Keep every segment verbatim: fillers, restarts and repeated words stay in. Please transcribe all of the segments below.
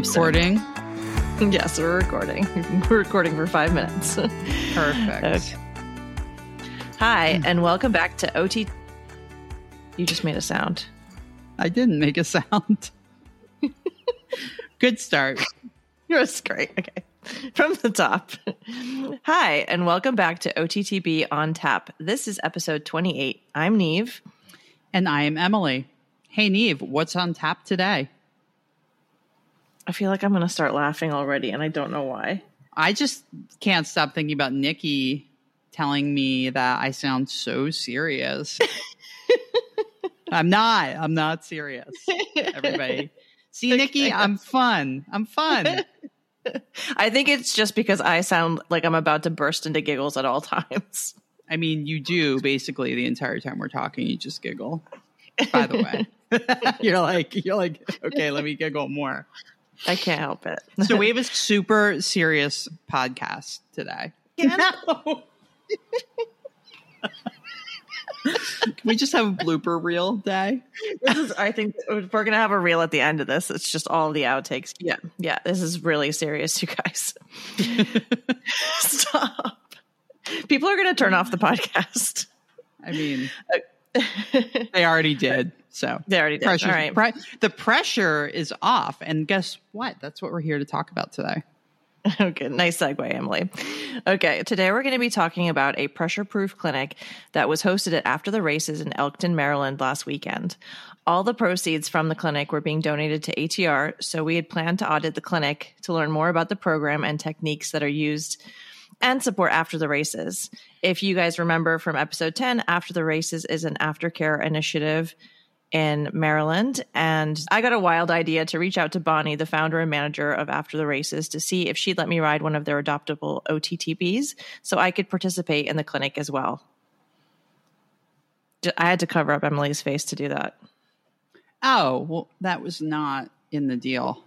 episode. Recording? Yes, we're recording. We're recording for five minutes. Perfect. Okay. Hi, and welcome back to O T. You just made a sound. I didn't make a sound. Good start. Yours great. Okay. From the top. Hi, and welcome back to O T T B on Tap. This is episode twenty-eight. I'm Neve. And I am Emily. Hey, Neve, what's on tap today? I feel like I'm going to start laughing already, and I don't know why. I just can't stop thinking about Nikki telling me that I sound so serious. I'm not. I'm not serious, everybody. See, Nikki, I'm fun. I'm fun. I think it's just because I sound like I'm about to burst into giggles at all times. I mean, you do basically the entire time we're talking. You just giggle. By the way, you're like, you're like, okay, let me giggle more. I can't help it. So we have a super serious podcast today. Yeah. No. Can we just have a blooper reel day? This is, I think we're going to have a reel at the end of this. It's just all the outtakes. Yeah. Yeah. This is really serious, you guys. Stop. People are going to turn off the podcast. I mean, they already did. So they already did. Pressure, all right. Pre- the pressure is off. And guess what? That's what we're here to talk about today. Okay, nice segue, Emily. Okay, today we're going to be talking about a pressure-proof clinic that was hosted at After the Races in Elkton, Maryland last weekend. All the proceeds from the clinic were being donated to A T R, so we had planned to audit the clinic to learn more about the program and techniques that are used and support After the Races. If you guys remember from episode ten, After the Races is an aftercare initiative in Maryland. And I got a wild idea to reach out to Bonnie, the founder and manager of After the Races, to see if she'd let me ride one of their adoptable O T T Bs so I could participate in the clinic as well. I had to cover up Emily's face to do that. Oh, well, that was not in the deal.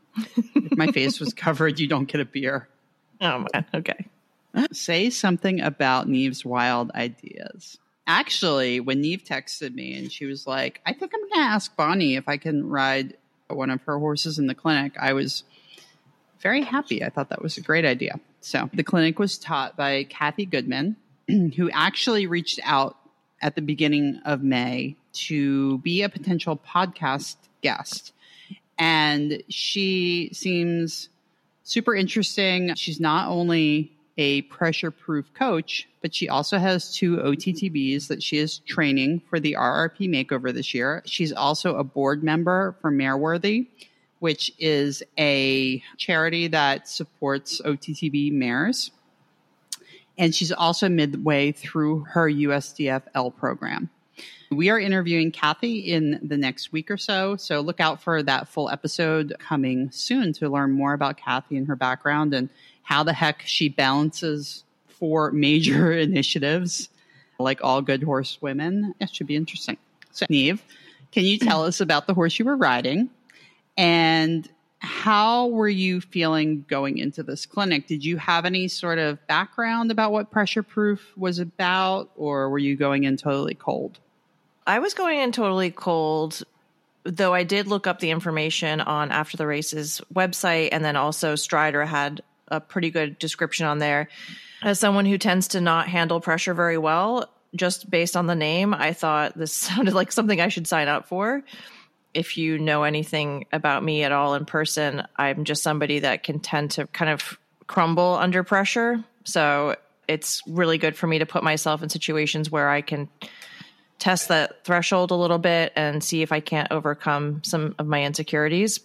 If my face was covered, you don't get a beer. Oh, man. Okay. Say something about Neve's wild ideas. Actually, when Neve texted me and she was like, I think I'm going to ask Bonnie if I can ride one of her horses in the clinic, I was very happy. I thought that was a great idea. So the clinic was taught by Kathy Goodman, who actually reached out at the beginning of May to be a potential podcast guest. And she seems super interesting. She's not only a pressure-proof coach, but she also has two O T T Bs that she is training for the R R P makeover this year. She's also a board member for Mareworthy, which is a charity that supports O T T B mares. And she's also midway through her U S D F L program. We are interviewing Kathy in the next week or so, so look out for that full episode coming soon to learn more about Kathy and her background and how the heck she balances four major initiatives like all good horse women. It should be interesting. So, Neve, can you tell us about the horse you were riding and how were you feeling going into this clinic? Did you have any sort of background about what pressure proof was about, or were you going in totally cold? I was going in totally cold, though I did look up the information on After the Races website, and then also Strider had a pretty good description on there. As someone who tends to not handle pressure very well, just based on the name, I thought this sounded like something I should sign up for. If you know anything about me at all in person, I'm just somebody that can tend to kind of crumble under pressure. So it's really good for me to put myself in situations where I can test that threshold a little bit and see if I can't overcome some of my insecurities.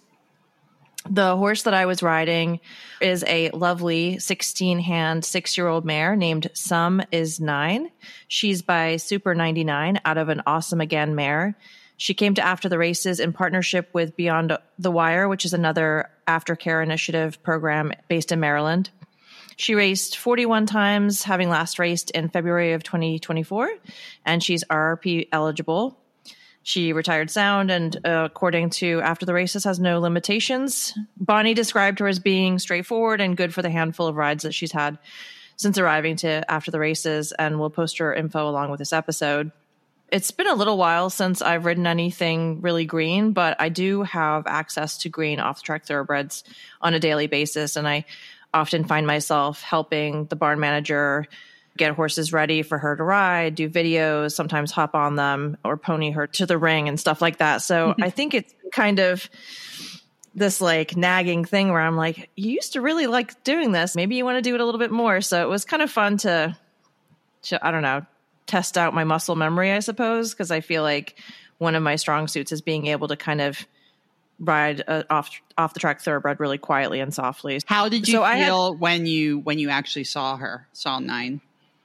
The horse that I was riding is a lovely sixteen-hand, six-year-old mare named Some Is Nine. She's by Super ninety-nine out of an Awesome Again mare. She came to After the Races in partnership with Beyond the Wire, which is another aftercare initiative program based in Maryland. She raced forty-one times, having last raced in February of twenty twenty-four, and she's R R P eligible. She retired sound and, uh, according to After the Races, has no limitations. Bonnie described her as being straightforward and good for the handful of rides that she's had since arriving to After the Races, and we'll post her info along with this episode. It's been a little while since I've ridden anything really green, but I do have access to green off-the-track thoroughbreds on a daily basis. And I often find myself helping the barn manager get horses ready for her to ride, do videos, sometimes hop on them or pony her to the ring and stuff like that. So I think it's kind of this like nagging thing where I'm like, you used to really like doing this. Maybe you want to do it a little bit more. So it was kind of fun to, to I don't know, test out my muscle memory, I suppose, because I feel like one of my strong suits is being able to kind of ride a off off the track thoroughbred really quietly and softly. How did you so feel I had, when you when you actually saw her, saw Nine?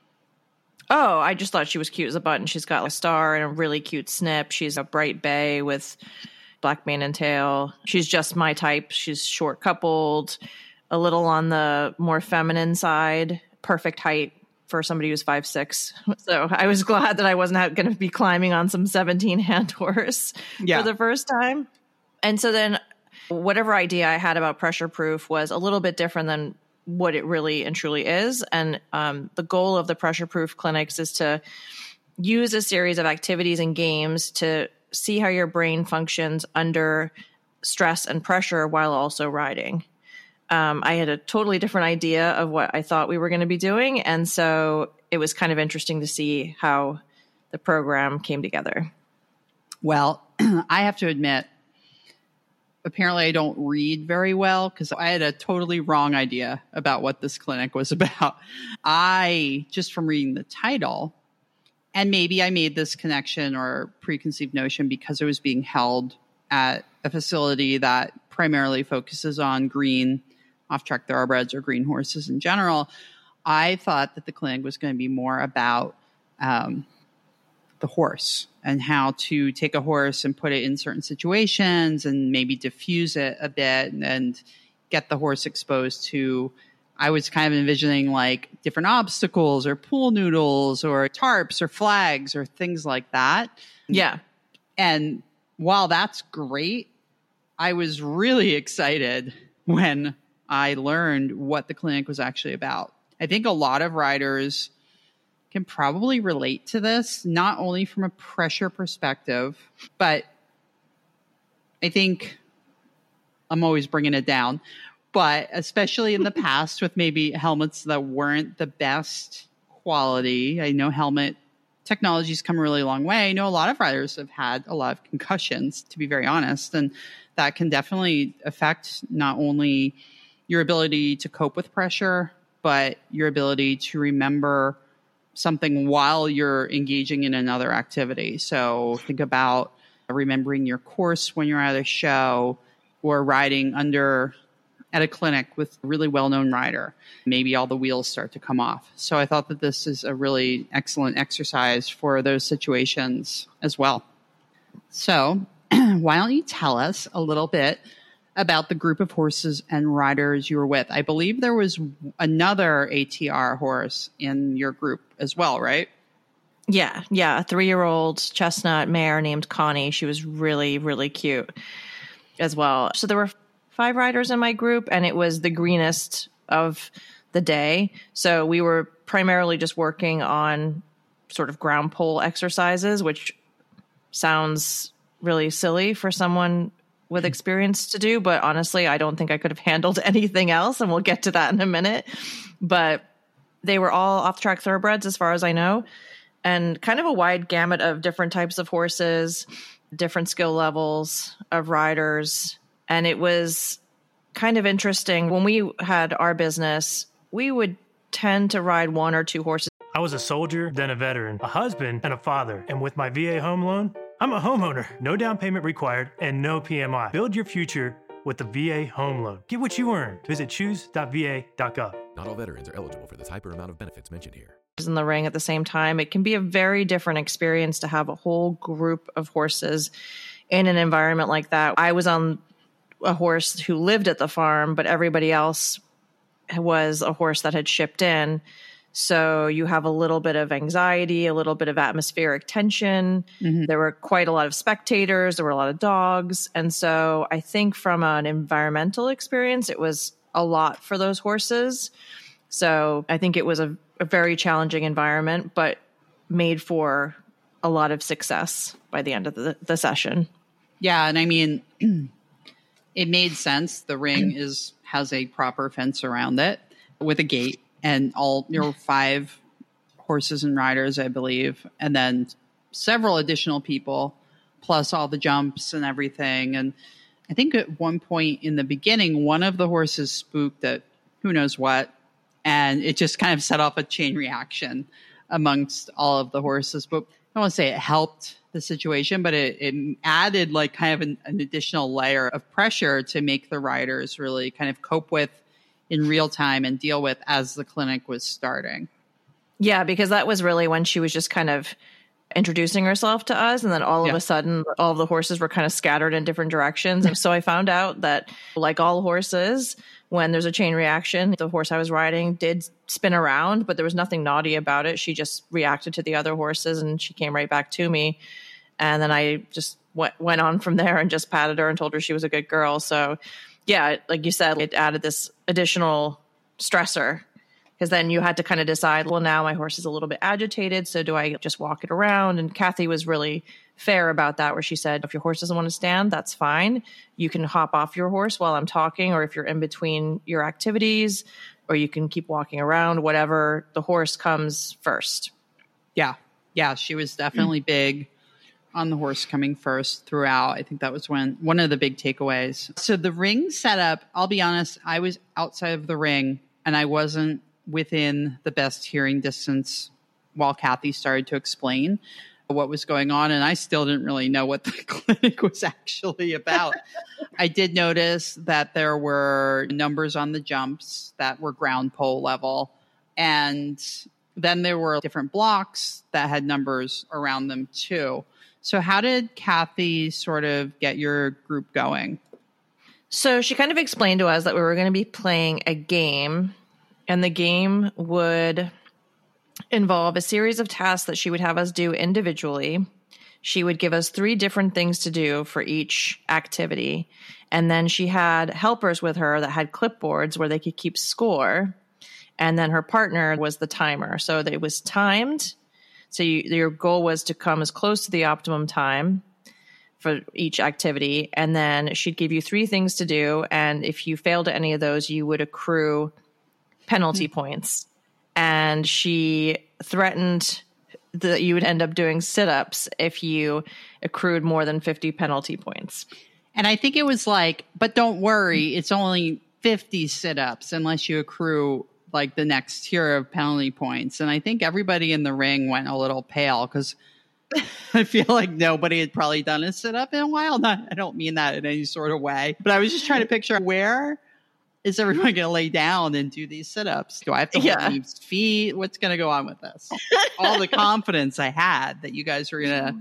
Oh, I just thought she was cute as a button. She's got a star and a really cute snip. She's a bright bay with black mane and tail. She's just my type. She's short coupled, a little on the more feminine side, perfect height for somebody who's five six. So I was glad that I wasn't going to be climbing on some seventeen hand horse yeah. for the first time. And so then whatever idea I had about pressure proof was a little bit different than what it really and truly is. And um, the goal of the pressure proof clinics is to use a series of activities and games to see how your brain functions under stress and pressure while also riding. Um, I had a totally different idea of what I thought we were going to be doing. And so it was kind of interesting to see how the program came together. Well, I have to admit, apparently I don't read very well because I had a totally wrong idea about what this clinic was about. I, just from reading the title, and maybe I made this connection or preconceived notion because it was being held at a facility that primarily focuses on green off-track thoroughbreds or green horses in general. I thought that the clinic was going to be more about um, the horse and how to take a horse and put it in certain situations and maybe diffuse it a bit and, and get the horse exposed to, I was kind of envisioning like different obstacles or pool noodles or tarps or flags or things like that. Yeah. And while that's great, I was really excited when I learned what the clinic was actually about. I think a lot of riders can probably relate to this, not only from a pressure perspective, but I think I'm always bringing it down, but especially in the past with maybe helmets that weren't the best quality. I know helmet technology's come a really long way. I know a lot of riders have had a lot of concussions, to be very honest, and that can definitely affect not only your ability to cope with pressure, but your ability to remember something while you're engaging in another activity. So think about remembering your course when you're at a show or riding under at a clinic with a really well-known rider. Maybe all the wheels start to come off. So I thought that this is a really excellent exercise for those situations as well. So why don't you tell us a little bit about the group of horses and riders you were with? I believe there was another A T R horse in your group as well, right? Yeah, yeah. A three-year-old chestnut mare named Connie. She was really, really cute as well. So there were five riders in my group, and it was the greenest of the day. So we were primarily just working on sort of ground pole exercises, which sounds really silly for someone with experience to do, but honestly, I don't think I could have handled anything else, and we'll get to that in a minute. But they were all off-track thoroughbreds as far as I know, and kind of a wide gamut of different types of horses, different skill levels of riders. And it was kind of interesting. When we had our business, we would tend to ride one or two horses. I was a soldier, then a veteran, a husband, and a father. And with my V A home loan, I'm a homeowner. No down payment required and no P M I. Build your future with the V A home loan. Get what you earn. Visit choose dot v a dot gov. Not all veterans are eligible for the type or amount of benefits mentioned here. In the ring at the same time, it can be a very different experience to have a whole group of horses in an environment like that. I was on a horse who lived at the farm, but everybody else was a horse that had shipped in. So you have a little bit of anxiety, a little bit of atmospheric tension. Mm-hmm. There were quite a lot of spectators. There were a lot of dogs. And so I think from an environmental experience, it was a lot for those horses. So I think it was a, a very challenging environment, but made for a lot of success by the end of the, the session. Yeah, and I mean, it made sense. The ring is has a proper fence around it with a gate, and all there were five horses and riders, I believe, and then several additional people, plus all the jumps and everything. And I think at one point in the beginning, one of the horses spooked at who knows what, and it just kind of set off a chain reaction amongst all of the horses. But I don't want to say it helped the situation, but it, it added like kind of an, an additional layer of pressure to make the riders really kind of cope with in real time and deal with as the clinic was starting. Yeah, because that was really when she was just kind of introducing herself to us. And then all Yeah. of a sudden, all of the horses were kind of scattered in different directions. And so I found out that, like all horses, when there's a chain reaction, the horse I was riding did spin around, but there was nothing naughty about it. She just reacted to the other horses and she came right back to me. And then I just went, went on from there and just patted her and told her she was a good girl. So yeah, like you said, it added this additional stressor. Because then you had to kind of decide, well, now my horse is a little bit agitated, so do I just walk it around? And Kathy was really fair about that, where she said, if your horse doesn't want to stand, that's fine. You can hop off your horse while I'm talking, or if you're in between your activities, or you can keep walking around, whatever. The horse comes first. Yeah. Yeah. She was definitely big on the horse coming first throughout. I think that was when one of the big takeaways. So the ring setup, I'll be honest, I was outside of the ring and I wasn't within the best hearing distance while Kathy started to explain what was going on. And I still didn't really know what the clinic was actually about. I did notice that there were numbers on the jumps that were ground pole level. And then there were different blocks that had numbers around them too. So how did Kathy sort of get your group going? So she kind of explained to us that we were going to be playing a game. And the game would involve a series of tasks that she would have us do individually. She would give us three different things to do for each activity. And then she had helpers with her that had clipboards where they could keep score. And then her partner was the timer. So that it was timed. So you, your goal was to come as close to the optimum time for each activity. And then she'd give you three things to do. And if you failed at any of those, you would accrue penalty points. And she threatened that you would end up doing sit-ups if you accrued more than fifty penalty points. And I think it was like, but don't worry, it's only fifty sit-ups unless you accrue like the next tier of penalty points. And I think everybody in the ring went a little pale because I feel like nobody had probably done a sit-up in a while. Not, I don't mean that in any sort of way, but I was just trying to picture, where is everyone going to lay down and do these sit-ups? Do I have to hold Yeah. Eve's feet? What's going to go on with this? All the confidence I had that you guys were going to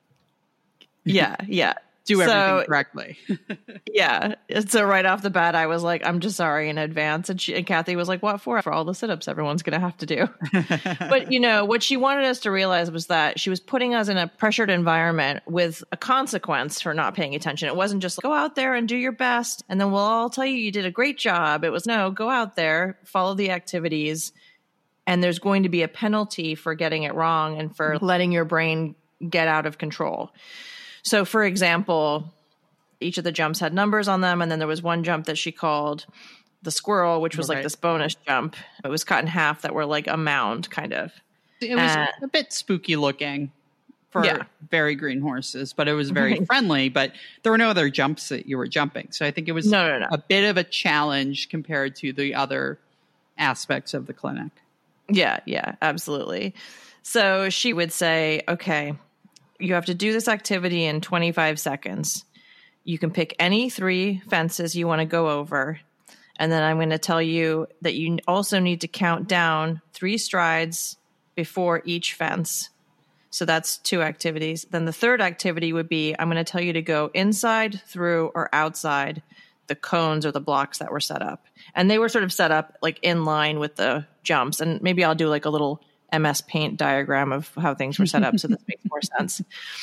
Yeah, yeah. do everything So- correctly. Yeah. So right off the bat, I was like, I'm just sorry in advance. And, she, and Kathy was like, what for? For all the sit-ups everyone's going to have to do. But, you know, what she wanted us to realize was that she was putting us in a pressured environment with a consequence for not paying attention. It wasn't just go out there and do your best, and then we'll all tell you you did a great job. It was, no, go out there, follow the activities, and there's going to be a penalty for getting it wrong and for letting your brain get out of control. So, for example, each of the jumps had numbers on them, and then there was one jump that she called the squirrel, which was Right. like this bonus jump. It was cut in half that were like a mound, kind of. It was Uh, a bit spooky looking for Yeah. very green horses, but it was very Right. friendly. But there were no other jumps that you were jumping. So I think it was No, no, no. a bit of a challenge compared to the other aspects of the clinic. Yeah, yeah, absolutely. So she would say, okay, you have to do this activity in twenty-five seconds. You can pick any three fences you want to go over. And then I'm going to tell you that you also need to count down three strides before each fence. So that's two activities. Then the third activity would be, I'm going to tell you to go inside, through, or outside the cones or the blocks that were set up. And they were sort of set up like in line with the jumps. And maybe I'll do like a little M S Paint diagram of how things were set up so this makes more sense.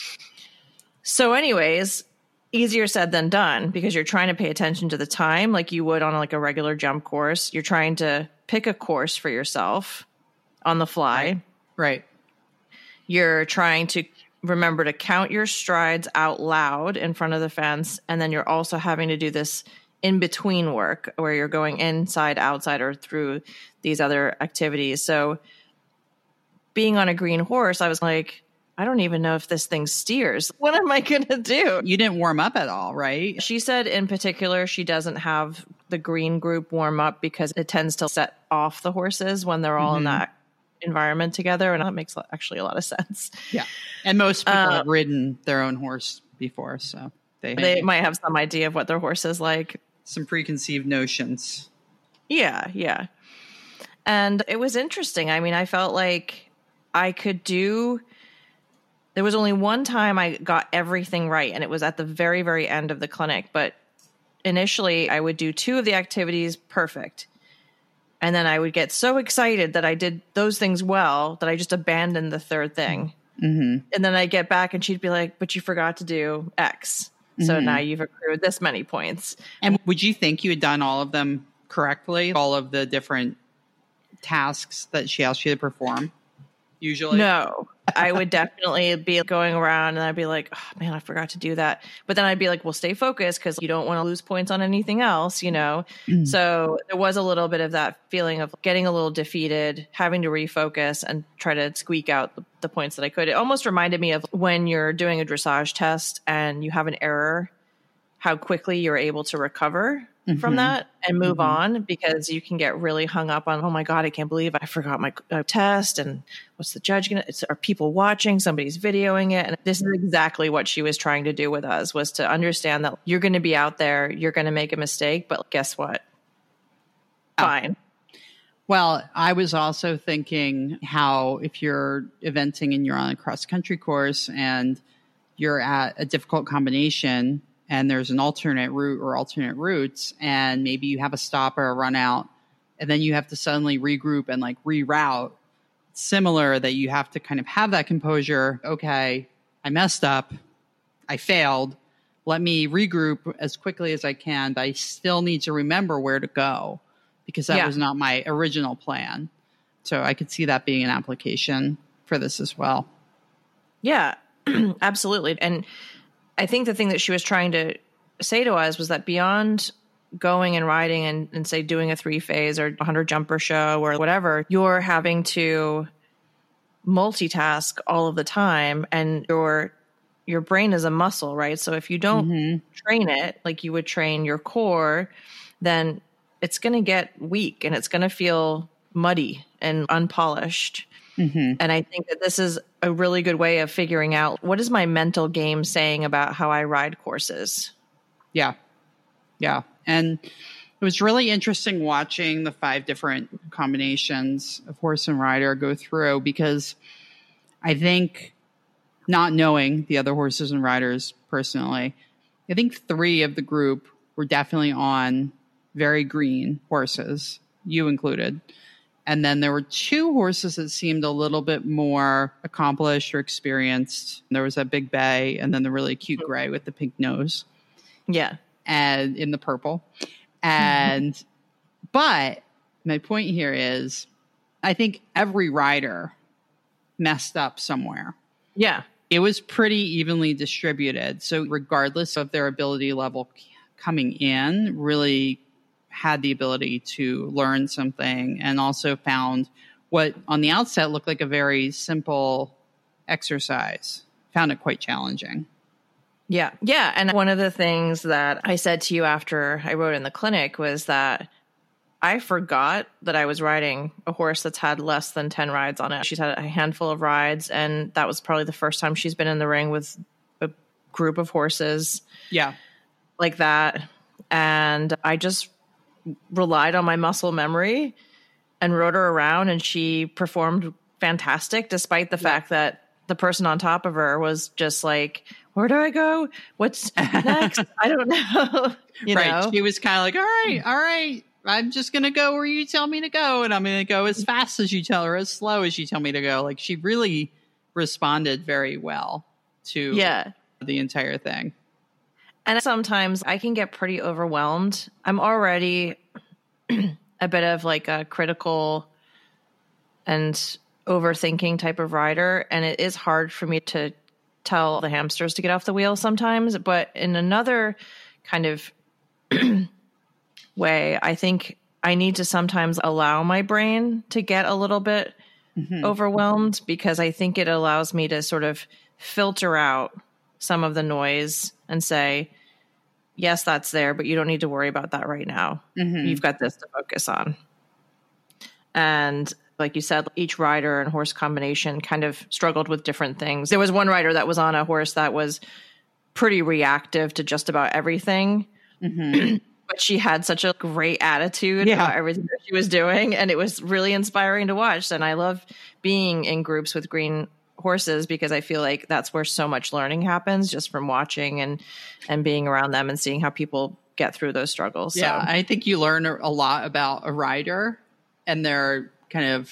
So anyways, easier said than done because you're trying to pay attention to the time like you would on like a regular jump course. You're trying to pick a course for yourself on the fly. Right. You're trying to remember to count your strides out loud in front of the fence. And then you're also having to do this in between work where you're going inside, outside, or through these other activities. So being on a green horse, I was like, I don't even know if this thing steers. What am I going to do? You didn't warm up at all, right? She said in particular, she doesn't have the green group warm up because it tends to set off the horses when they're all mm-hmm. in that environment together. And that makes actually a lot of sense. Yeah. And most people uh, have ridden their own horse before, so they, they might have some idea of what their horse is like. Some preconceived notions. Yeah, yeah. And it was interesting. I mean, I felt like I could do... There was only one time I got everything right, and it was at the very, very end of the clinic. But initially, I would do two of the activities perfect. And then I would get so excited that I did those things well that I just abandoned the third thing. Mm-hmm. And then I'd get back, and she'd be like, but you forgot to do X. So mm-hmm. now you've accrued this many points. And would you think you had done all of them correctly? All of the different tasks that she asked you to perform? Usually? No, I would definitely be going around and I'd be like, oh man, I forgot to do that. But then I'd be like, well, stay focused because you don't want to lose points on anything else, you know? Mm. So there was a little bit of that feeling of getting a little defeated, having to refocus and try to squeak out the, the points that I could. It almost reminded me of when you're doing a dressage test and you have an error, how quickly you're able to recover mm-hmm. from that and move mm-hmm. on, because you can get really hung up on, oh my God, I can't believe I forgot my uh, test. And what's the judge going to, are people watching? Somebody's videoing it. And this is exactly what she was trying to do with us, was to understand that you're going to be out there, you're going to make a mistake, but guess what? Oh. Fine. Well, I was also thinking how if you're eventing and you're on a cross country course and you're at a difficult combination and there's an alternate route or alternate routes, and maybe you have a stop or a run out, and then you have to suddenly regroup and like reroute. Similar, that you have to kind of have that composure. Okay, I messed up. I failed. Let me regroup as quickly as I can, but I still need to remember where to go because that yeah. was not my original plan. So I could see that being an application for this as well. Yeah, absolutely. And I think the thing that she was trying to say to us was that beyond going and riding and, and say doing a three phase or one hundred jumper show or whatever, you're having to multitask all of the time, and your your brain is a muscle, right? So if you don't mm-hmm. train it like you would train your core, then it's going to get weak and it's going to feel muddy and unpolished. Mm-hmm. And I think that this is a really good way of figuring out, what is my mental game saying about how I ride courses? Yeah. Yeah. And it was really interesting watching the five different combinations of horse and rider go through, because I think, not knowing the other horses and riders personally, I think three of the group were definitely on very green horses, you included. And then there were two horses that seemed a little bit more accomplished or experienced. There was that big bay and then the really cute gray with the pink nose. Yeah. And in the purple. And, but my point here is, I think every rider messed up somewhere. Yeah. It was pretty evenly distributed. So regardless of their ability level coming in, really had the ability to learn something, and also found what on the outset looked like a very simple exercise. Found it quite challenging. Yeah. Yeah. And one of the things that I said to you after I rode in the clinic was that I forgot that I was riding a horse that's had less than ten rides on it. She's had a handful of rides, and that was probably the first time she's been in the ring with a group of horses. Yeah. Like that. And I just relied on my muscle memory and rode her around, and she performed fantastic, despite the yeah. fact that the person on top of her was just like, where do I go? What's next? I don't know. You right. know? She was kind of like, all right, all right, I'm just going to go where you tell me to go. And I'm going to go as fast as you tell, or as slow as you tell me to go. Like, she really responded very well to yeah. the entire thing. And sometimes I can get pretty overwhelmed. I'm already a bit of like a critical and overthinking type of rider. And it is hard for me to tell the hamsters to get off the wheel sometimes. But in another kind of way, I think I need to sometimes allow my brain to get a little bit mm-hmm. overwhelmed, because I think it allows me to sort of filter out some of the noise and say, yes, that's there, but you don't need to worry about that right now. Mm-hmm. You've got this to focus on. And like you said, each rider and horse combination kind of struggled with different things. There was one rider that was on a horse that was pretty reactive to just about everything. Mm-hmm. But she had such a great attitude yeah. about everything that she was doing. And it was really inspiring to watch. And I love being in groups with green horses, because I feel like that's where so much learning happens, just from watching and, and being around them and seeing how people get through those struggles. Yeah, so. I think you learn a lot about a rider and their kind of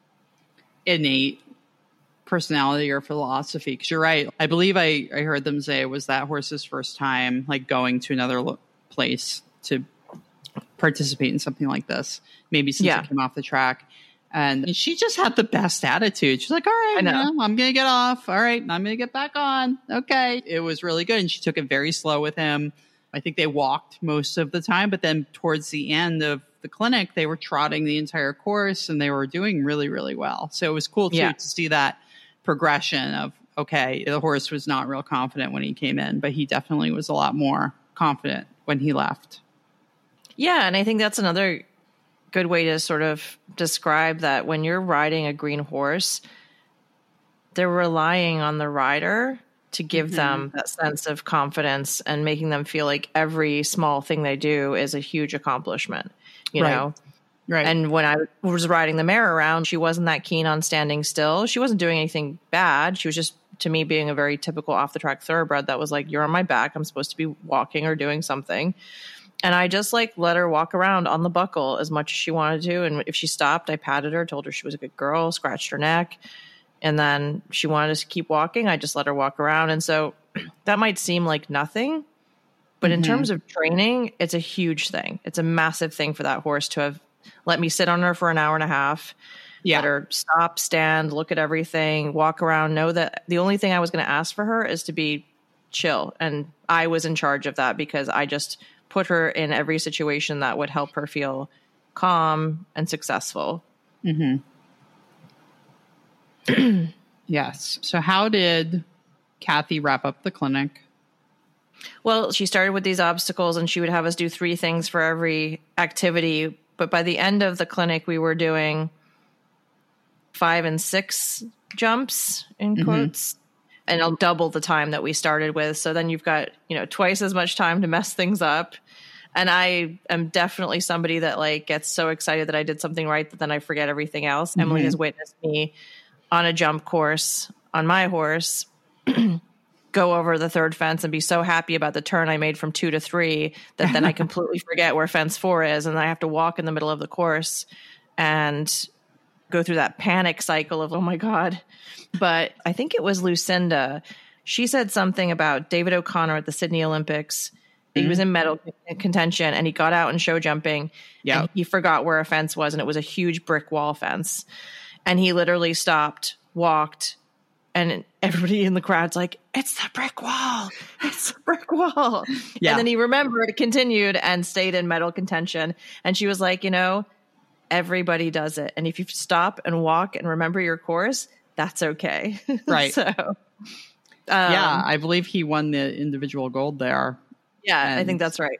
innate personality or philosophy. Because you're right. I believe I, I heard them say it was that horse's first time like going to another lo- place to participate in something like this, maybe since yeah. it came off the track. And she just had the best attitude. She's like, all right, I know. Yeah, I'm going to get off. All right, I'm going to get back on. Okay. It was really good. And she took it very slow with him. I think they walked most of the time, but then towards the end of the clinic, they were trotting the entire course and they were doing really, really well. So it was cool too yeah. to see that progression of, okay, the horse was not real confident when he came in, but he definitely was a lot more confident when he left. Yeah. And I think that's another good way to sort of describe that. When you're riding a green horse, they're relying on the rider to give mm-hmm. them that sense of confidence and making them feel like every small thing they do is a huge accomplishment, you right. know? Right. And when I was riding the mare around, she wasn't that keen on standing still. She wasn't doing anything bad. She was just, to me, being a very typical off the track thoroughbred that was like, you're on my back. I'm supposed to be walking or doing something. And I just like let her walk around on the buckle as much as she wanted to. And if she stopped, I patted her, told her she was a good girl, scratched her neck. And then she wanted to keep walking. I just let her walk around. And so that might seem like nothing, but mm-hmm. in terms of training, it's a huge thing. It's a massive thing for that horse to have let me sit on her for an hour and a half, yeah. let her stop, stand, look at everything, walk around, know that the only thing I was going to ask for her is to be chill. And I was in charge of that because I just put her in every situation that would help her feel calm and successful. Mm-hmm. Yes. So how did Kathy wrap up the clinic? Well, she started with these obstacles and she would have us do three things for every activity. But by the end of the clinic, we were doing five and six jumps in mm-hmm. quotes, and it'll double the time that we started with. So then you've got, you know, twice as much time to mess things up. And I am definitely somebody that like gets so excited that I did something right that then I forget everything else. Mm-hmm. Emily has witnessed me on a jump course on my horse go over the third fence and be so happy about the turn I made from two to three that then I completely forget where fence four is. And I have to walk in the middle of the course and go through that panic cycle of, oh my God. But I think it was Lucinda. She said something about David O'Connor at the Sydney Olympics. Mm-hmm. He was in medal contention and he got out in show jumping. Yeah. He forgot where a fence was and it was a huge brick wall fence. And he literally stopped, walked, and everybody in the crowd's like, it's the brick wall. It's the brick wall. Yeah. And then he remembered, continued, and stayed in medal contention. And she was like, you know, everybody does it. And if you stop and walk and remember your course, that's okay. Right. so, um, yeah, I believe he won the individual gold there. Yeah, I think that's right.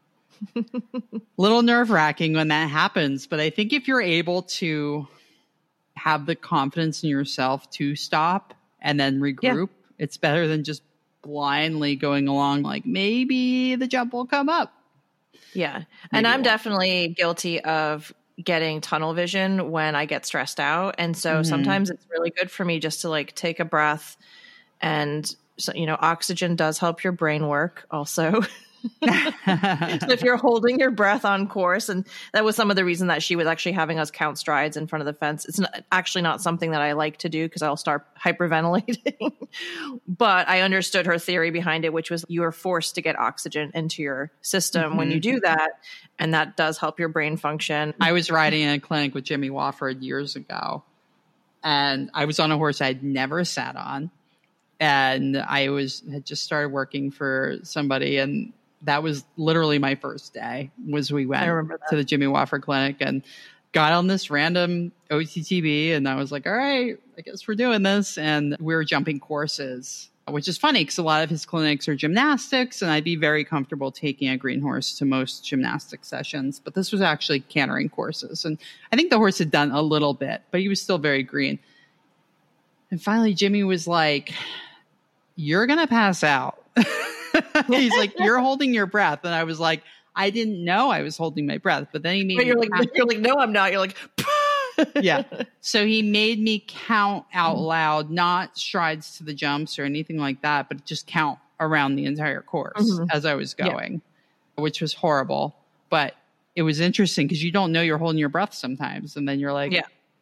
Little nerve-wracking when that happens. But I think if you're able to have the confidence in yourself to stop and then regroup, yeah. it's better than just blindly going along like maybe the jump will come up. Yeah. Maybe and I'm definitely guilty of getting tunnel vision when I get stressed out. And so mm-hmm. sometimes it's really good for me just to like take a breath. And, so, you know, oxygen does help your brain work also. So if you're holding your breath on course, and that was some of the reason that she was actually having us count strides in front of the fence. It's not, actually not something that I like to do because I'll start hyperventilating. But I understood her theory behind it, which was you are forced to get oxygen into your system mm-hmm. when you do that. And that does help your brain function. I was riding in a clinic with Jimmy Wofford years ago, and I was on a horse I'd never sat on. And I was had just started working for somebody, and that was literally my first day. Was we went to the Jimmy Wofford Clinic and got on this random O T T B, and I was like, all right, I guess we're doing this. And we were jumping courses, which is funny because a lot of his clinics are gymnastics, and I'd be very comfortable taking a green horse to most gymnastic sessions. But this was actually cantering courses. And I think the horse had done a little bit, but he was still very green. And finally, Jimmy was like, you're going to pass out. He's like, you're holding your breath. And I was like, I didn't know I was holding my breath. But then he made but you're me like, you're like, no, I'm not. You're like, yeah. So he made me count out loud, not strides to the jumps or anything like that, but just count around the entire course mm-hmm. as I was going, yeah. which was horrible. But it was interesting because you don't know you're holding your breath sometimes. And then you're like, yeah.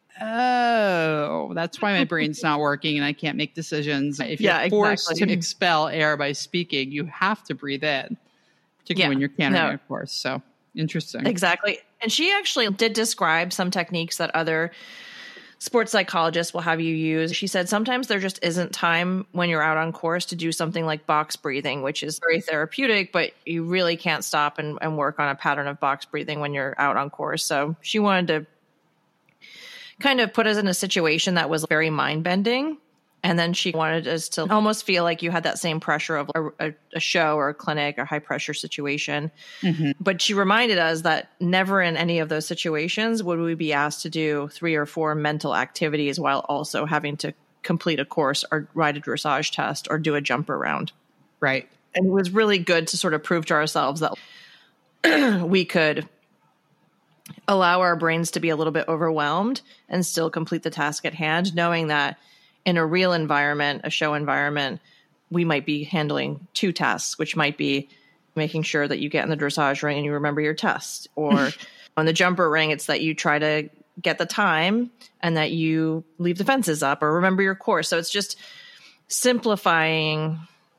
oh, that's why my brain's not working and I can't make decisions. If you're yeah, forced exactly. to expel air by speaking, you have to breathe in, particularly yeah, when you're cantering, no. of course. So interesting. Exactly. And she actually did describe some techniques that other sports psychologists will have you use. She said sometimes there just isn't time when you're out on course to do something like box breathing, which is very therapeutic, but you really can't stop and, and work on a pattern of box breathing when you're out on course. So she wanted to kind of put us in a situation that was very mind-bending. And then she wanted us to almost feel like you had that same pressure of a, a, a show or a clinic or high-pressure situation. Mm-hmm. But she reminded us that never in any of those situations would we be asked to do three or four mental activities while also having to complete a course or ride a dressage test or do a jumper round. Right. And it was really good to sort of prove to ourselves that we could allow our brains to be a little bit overwhelmed and still complete the task at hand, knowing that in a real environment, a show environment, we might be handling two tasks, which might be making sure that you get in the dressage ring and you remember your test. Or on the jumper ring, it's that you try to get the time and that you leave the fences up or remember your course. So it's just simplifying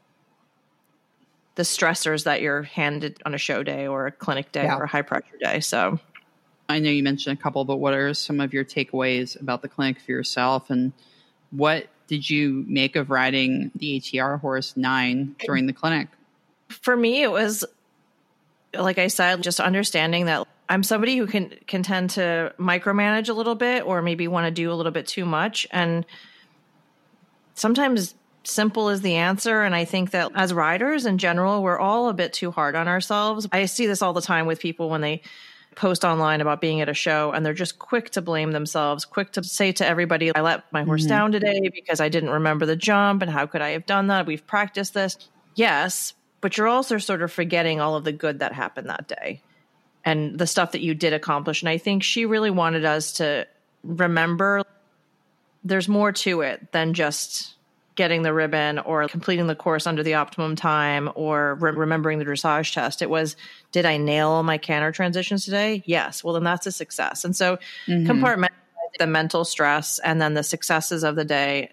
the stressors that you're handed on a show day or a clinic day yeah. or a high pressure day. So I know you mentioned a couple, but what are some of your takeaways about the clinic for yourself? And what did you make of riding the A T R horse nine during the clinic? For me, it was, like I said, just understanding that I'm somebody who can, can tend to micromanage a little bit or maybe want to do a little bit too much. And sometimes simple is the answer. And I think that as riders in general, we're all a bit too hard on ourselves. I see this all the time with people when they post online about being at a show and they're just quick to blame themselves, quick to say to everybody, I let my horse mm-hmm. down today because I didn't remember the jump. And how could I have done that? We've practiced this. Yes, but you're also sort of forgetting all of the good that happened that day and the stuff that you did accomplish. And I think she really wanted us to remember there's more to it than just getting the ribbon or completing the course under the optimum time or re- remembering the dressage test. It was, did I nail my canter transitions today? Yes. Well, then that's a success. And so mm-hmm. compartmentalize the mental stress and then the successes of the day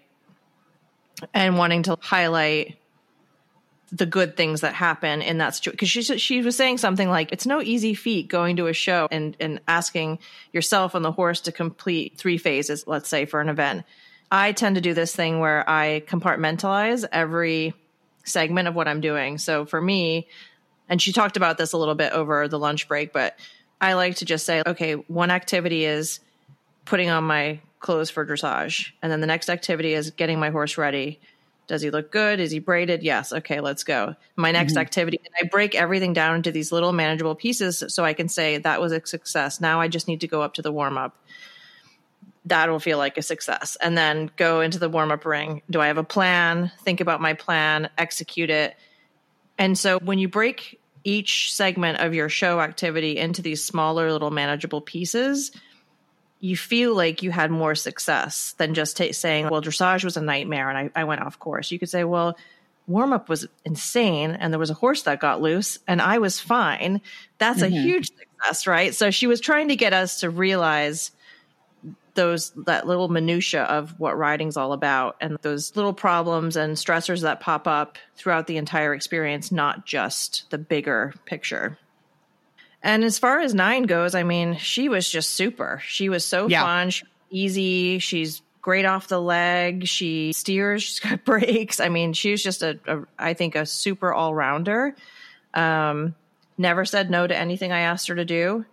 and wanting to highlight the good things that happen in that situation. Because she, she was saying something like, it's no easy feat going to a show and, and asking yourself and the horse to complete three phases, let's say, for an event. I tend to do this thing where I compartmentalize every segment of what I'm doing. So for me, and she talked about this a little bit over the lunch break, but I like to just say, okay, one activity is putting on my clothes for dressage. And then the next activity is getting my horse ready. Does he look good? Is he braided? Yes. Okay, let's go. My next mm-hmm. activity, and I break everything down into these little manageable pieces so I can say that was a success. Now I just need to go up to the warm up. That'll feel like a success. And then go into the warm-up ring. Do I have a plan? Think about my plan, execute it. And so when you break each segment of your show activity into these smaller little manageable pieces, you feel like you had more success than just t- saying, well, dressage was a nightmare and I, I went off course. You could say, well, warm-up was insane and there was a horse that got loose and I was fine. That's mm-hmm. a huge success, right? So she was trying to get us to realize those, that little minutia of what riding's all about and those little problems and stressors that pop up throughout the entire experience, not just the bigger picture. And as far as nine goes, I mean, she was just super. She was so yeah. fun, she was easy. She's great off the leg. She steers. She's got brakes. I mean, she's just a, a I think, a super all-rounder. Um, never said no to anything I asked her to do.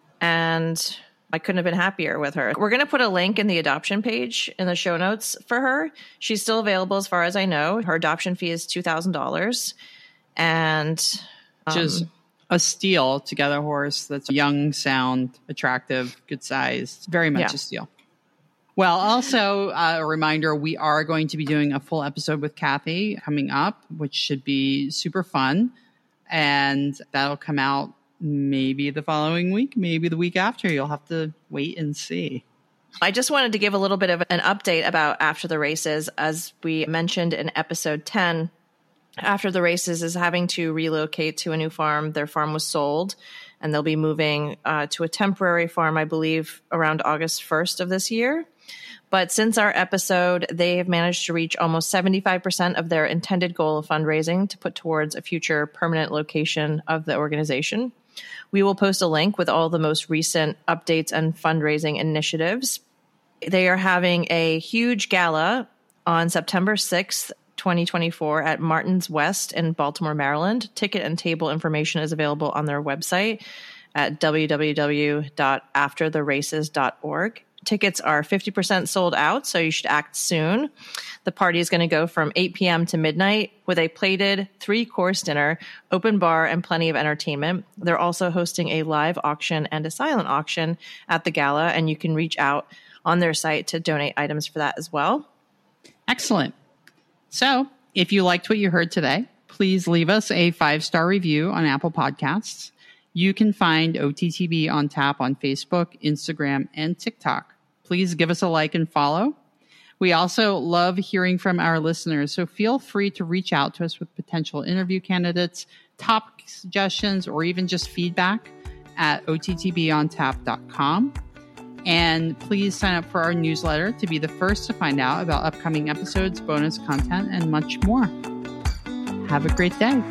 And I couldn't have been happier with her. We're going to put a link in the adoption page in the show notes for her. She's still available as far as I know. Her adoption fee is two thousand dollars. And um, which is a steal to get a horse that's young, sound, attractive, good sized. Very much Yeah. a steal. Well, also uh, a reminder, we are going to be doing a full episode with Kathy coming up, which should be super fun. And that'll come out maybe the following week, maybe the week after. You'll have to wait and see. I just wanted to give a little bit of an update about After the Races. As we mentioned in episode ten, After the Races is having to relocate to a new farm. Their farm was sold, and they'll be moving uh, to a temporary farm, I believe, around August first of this year. But since our episode, they have managed to reach almost seventy-five percent of their intended goal of fundraising to put towards a future permanent location of the organization. We will post a link with all the most recent updates and fundraising initiatives. They are having a huge gala on September sixth, twenty twenty-four at Martin's West in Baltimore, Maryland. Ticket and table information is available on their website at w w w dot after the races dot org. Tickets are fifty percent sold out, so you should act soon. The party is going to go from eight p.m. to midnight with a plated three-course dinner, open bar, and plenty of entertainment. They're also hosting a live auction and a silent auction at the gala, and you can reach out on their site to donate items for that as well. Excellent. So if you liked what you heard today, please leave us a five-star review on Apple Podcasts. You can find O T T B on Tap on Facebook, Instagram, and TikTok. Please give us a like and follow. We also love hearing from our listeners, so feel free to reach out to us with potential interview candidates, topic suggestions, or even just feedback at O T T B on tap dot com. And please sign up for our newsletter to be the first to find out about upcoming episodes, bonus content, and much more. Have a great day.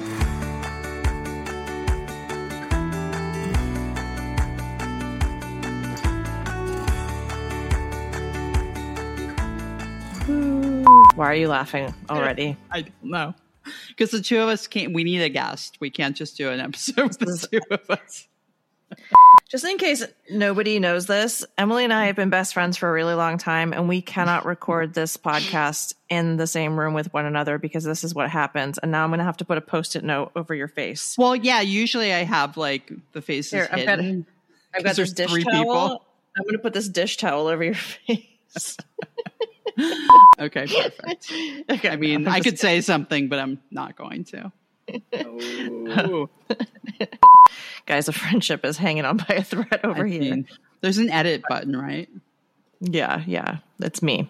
Why are you laughing already? I don't know. Because the two of us can't, we need a guest. We can't just do an episode with the two of us. Just in case nobody knows this, Emily and I have been best friends for a really long time, and we cannot record this podcast in the same room with one another because this is what happens. And now I'm going to have to put a Post-it note over your face. Well, yeah, usually I have like the faces Here, I've got, hidden. I've got this there's dish three towel. people. I'm going to put this dish towel over your face. Okay, perfect. Okay, I mean, I'm I just could say something, but I'm not going to. Oh. Guys, a friendship is hanging on by a thread over I here. mean, there's an edit button, right? Yeah, yeah, that's me.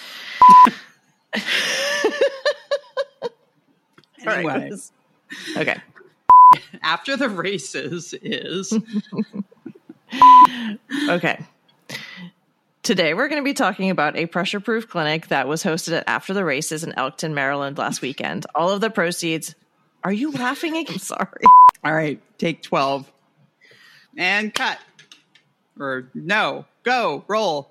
Anyway, Okay. After the Races is Okay. Today, we're going to be talking about a pressure-proof clinic that was hosted at After the Races in Elkton, Maryland last weekend. All of the proceeds... Are you laughing again? I'm sorry. all right. Take twelve and cut. Or no, go, roll.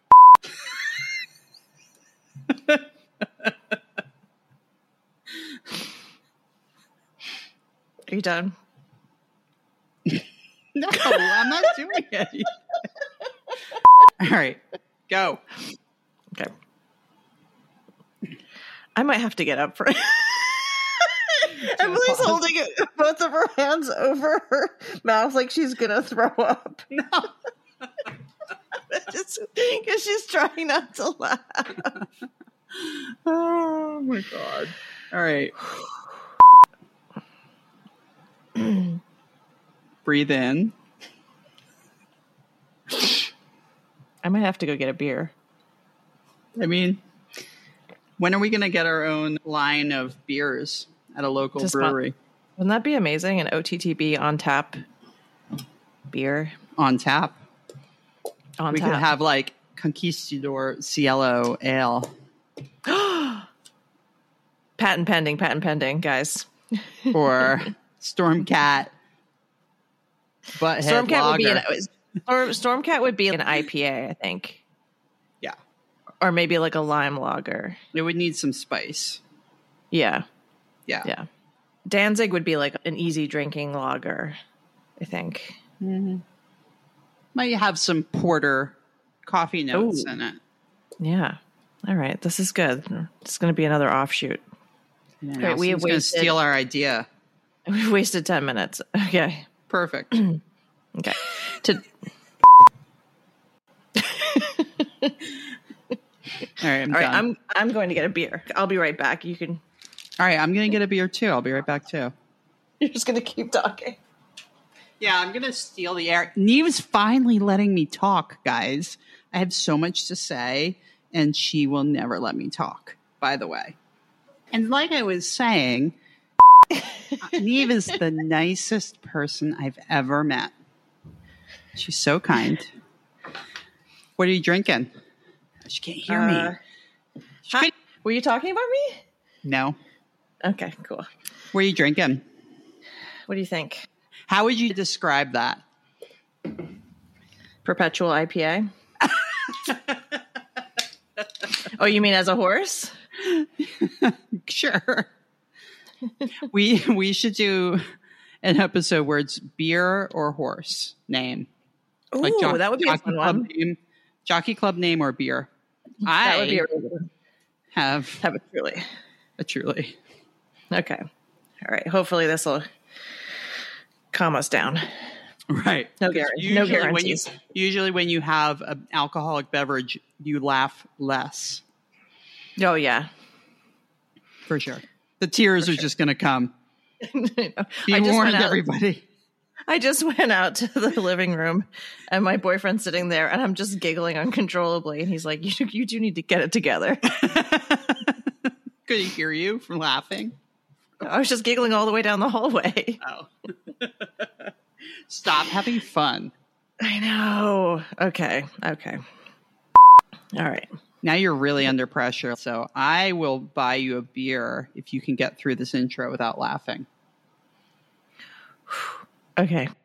Are you done? No, I'm not doing it. All right, go. Okay. I might have to get up for it. Emily's pause. holding it, both of her hands over her mouth like she's going to throw up. No. Just because she's trying not to laugh. Oh my God. All right. Breathe in. I might have to go get a beer. I mean, when are we going to get our own line of beers at a local Just brewery? Wouldn't that be amazing? An O T T B on tap beer On tap. on we tap. could have like Conquistador Cielo Ale. Patent pending, patent pending, guys. Or Stormcat. Butthead Stormcat would be Lager. an Storm, Stormcat would be an I P A, I think. Yeah. Or maybe like a lime lager. It would need some spice. Yeah. Yeah. Yeah. Danzig would be like an easy drinking lager, I think. Mm-hmm. Might have some porter coffee notes Ooh. in it. Yeah. All right. This is good. It's going to be another offshoot. Yeah, All right, we have going to wasted- steal our idea. We've wasted ten minutes. Okay. Perfect. Okay. To All right, I'm All right, done. I'm I'm going to get a beer. I'll be right back. You can All right, I'm going to get a beer too. I'll be right back too. You're just going to keep talking. Yeah, I'm going to steal the air. Neve's finally letting me talk, guys. I have so much to say, and she will never let me talk, by the way. And like I was saying, Neve is the nicest person I've ever met. She's so kind. What are you drinking? She can't hear Uh, me. Hi. Were you talking about me? No. Okay, cool. What are you drinking? What do you think? How would you describe that? Perpetual I P A? Oh, you mean as a horse? Sure. we we should do an episode where it's beer or horse name. Ooh, Like jock- that would be a jockey fun club one. name, jockey club name or beer. That I would be a really good one. have Have it truly. a truly. Okay. All right. Hopefully this will calm us down. Right. No Because guarantee- no usually when you guarantees. usually when you have an alcoholic beverage, you laugh less. Oh, yeah. For sure. The tears are just going to come. Be I just warned, went out- everybody. I just went out to the living room and my boyfriend's sitting there and I'm just giggling uncontrollably. And he's like, you, you do need to get it together. Could he hear you from laughing? I was just giggling all the way down the hallway. Oh. Stop having fun. I know. Okay. Okay. All right. Now you're really under pressure. So I will buy you a beer if you can get through this intro without laughing. Okay.